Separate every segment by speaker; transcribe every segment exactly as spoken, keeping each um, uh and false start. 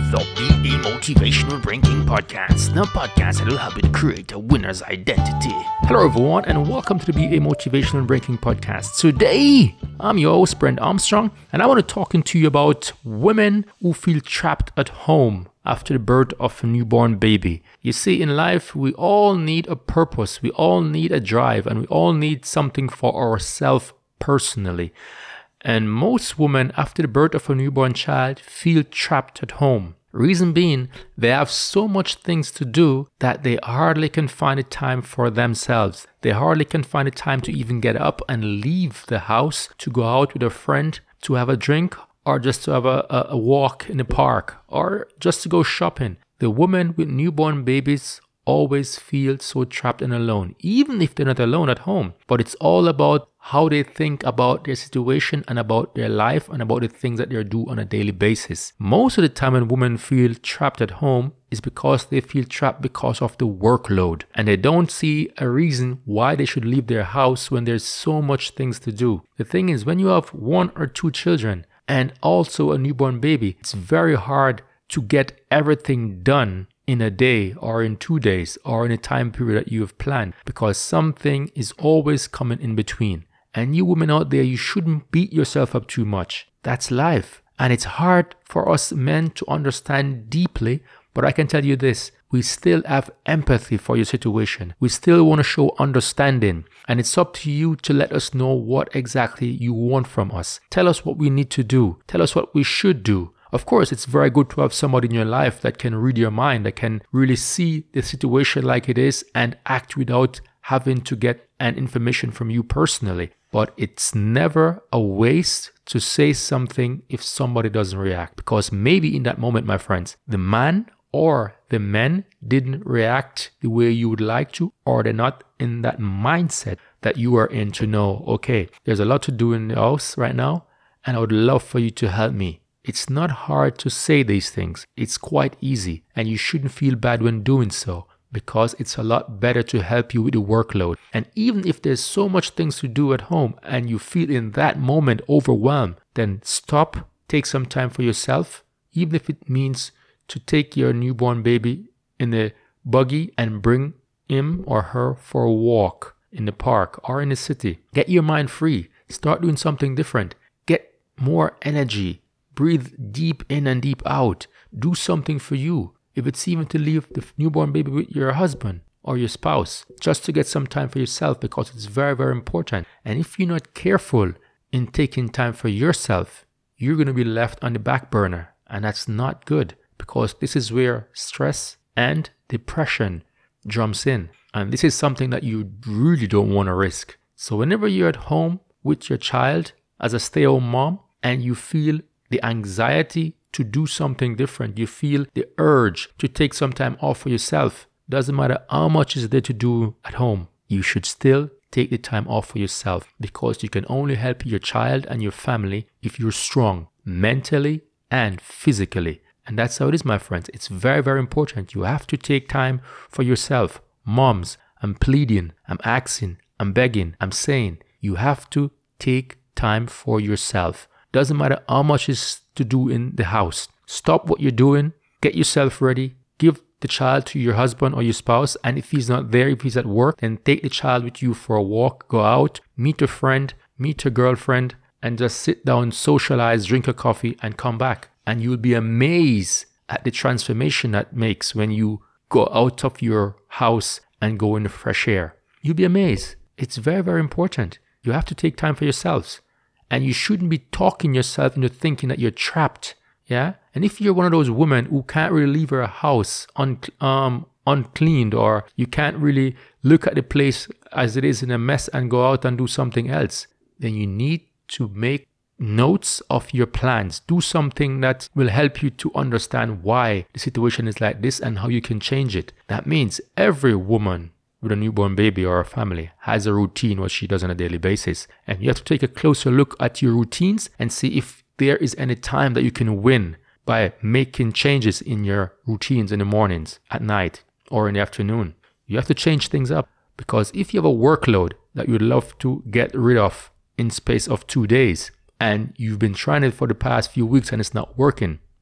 Speaker 1: the Be A Motivational Ranking Podcast, the podcast that will help you to create a winner's identity. Hello everyone and welcome to the Be A Motivational Ranking Podcast. Today, I'm your host, Brent Armstrong, and I want to talk to you about women who feel trapped at home after the birth of a newborn baby. You see, in life, we all need a purpose, we all need a drive, and we all need something for ourselves personally. And most women, after the birth of a newborn child, feel trapped at home. Reason being, they have so much things to do that they hardly can find a time for themselves. They hardly can find a time to even get up and leave the house to go out with a friend, to have a drink, or just to have a, a, a walk in the park, or just to go shopping. The women with newborn babies always feel so trapped and alone, even if they're not alone at home. But it's all about how they think about their situation and about their life and about the things that they do on a daily basis. Most of the time when women feel trapped at home is because they feel trapped because of the workload, and they don't see a reason why they should leave their house when there's so much things to do. The thing is, when you have one or two children and also a newborn baby, it's very hard to get everything done in a day or in two days or in a time period that you have planned, because something is always coming in between. And you women out there, you shouldn't beat yourself up too much. That's life. And it's hard for us men to understand deeply, but I can tell you this, we still have empathy for your situation. We still want to show understanding. And it's up to you to let us know what exactly you want from us. Tell us what we need to do. Tell us what we should do. Of course, it's very good to have somebody in your life that can read your mind, that can really see the situation like it is and act without having to get an information from you personally. But it's never a waste to say something if somebody doesn't react. Because maybe in that moment, my friends, the man or the men didn't react the way you would like to, or they're not in that mindset that you are in to know, okay, there's a lot to do in the house right now, and I would love for you to help me. It's not hard to say these things. It's quite easy, and you shouldn't feel bad when doing so, because it's a lot better to help you with the workload. And even if there's so much things to do at home and you feel in that moment overwhelmed, then stop, take some time for yourself, even if it means to take your newborn baby in a buggy and bring him or her for a walk in the park or in the city. Get your mind free. Start doing something different. Get more energy. Breathe deep in and deep out. Do something for you. If it's even to leave the newborn baby with your husband or your spouse, just to get some time for yourself, because it's very, very important. And if you're not careful in taking time for yourself, you're going to be left on the back burner. And that's not good, because this is where stress and depression jumps in. And this is something that you really don't want to risk. So whenever you're at home with your child as a stay-at-home mom and you feel the anxiety to do something different, you feel the urge to take some time off for yourself, doesn't matter how much is there to do at home, you should still take the time off for yourself, because you can only help your child and your family if you're strong mentally and physically. And that's how it is, my friends. It's very, very important. You have to take time for yourself. Moms, I'm pleading, I'm asking, I'm begging, I'm saying, you have to take time for yourself. Doesn't matter how much is to do in the house. Stop what you're doing. Get yourself ready. Give the child to your husband or your spouse. And if he's not there, if he's at work, then take the child with you for a walk. Go out, meet a friend, meet a girlfriend, and just sit down, socialize, drink a coffee, and come back. And you'll be amazed at the transformation that makes when you go out of your house and go in the fresh air. You'll be amazed. It's very, very important. You have to take time for yourselves. And you shouldn't be talking yourself into thinking that you're trapped, yeah? And if you're one of those women who can't really leave her house un- um, uncleaned, or you can't really look at the place as it is in a mess and go out and do something else, then you need to make notes of your plans. Do something that will help you to understand why the situation is like this and how you can change it. That means every woman with a newborn baby or a family has a routine, what she does on a daily basis. And you have to take a closer look at your routines and see if there is any time that you can win by making changes in your routines in the mornings, at night, or in the afternoon. You have to change things up, because if you have a workload that you would love to get rid of in space of two days, and you've been trying it for the past few weeks and it's not working,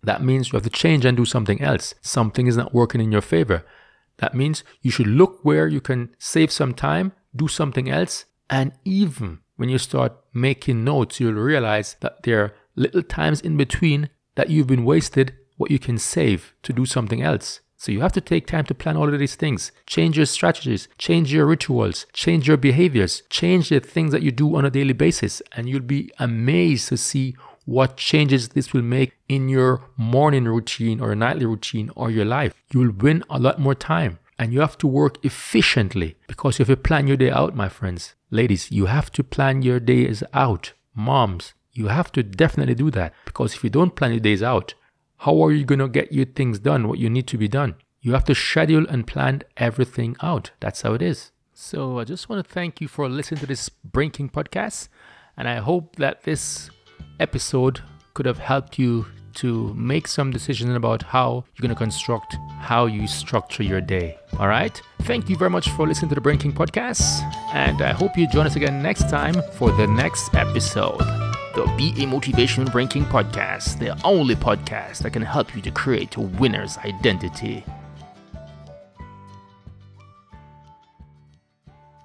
Speaker 1: That means you have to change and do something else. Something is not working in your favor. That means you should look where you can save some time, do something else, and even when you start making notes, you'll realize that there are little times in between that you've been wasted, what you can save to do something else. So you have to take time to plan all of these things. Change your strategies, change your rituals, change your behaviors, change the things that you do on a daily basis, and you'll be amazed to see what changes this will make in your morning routine or nightly routine or your life. You will win a lot more time, and you have to work efficiently because you have to plan your day out, my friends. Ladies, you have to plan your days out. Moms, you have to definitely do that, because if you don't plan your days out, how are you going to get your things done, what you need to be done? You have to schedule and plan everything out. That's how it is. So I just want to thank you for listening to this Brain King podcast, and I hope that this episode could have helped you to make some decisions about how you're going to construct, how you structure your day. All right. Thank you very much for listening to the Brain King podcast. And I hope you join us again next time for the next episode. The Be a Motivational Brain King podcast, the only podcast that can help you to create a winner's identity.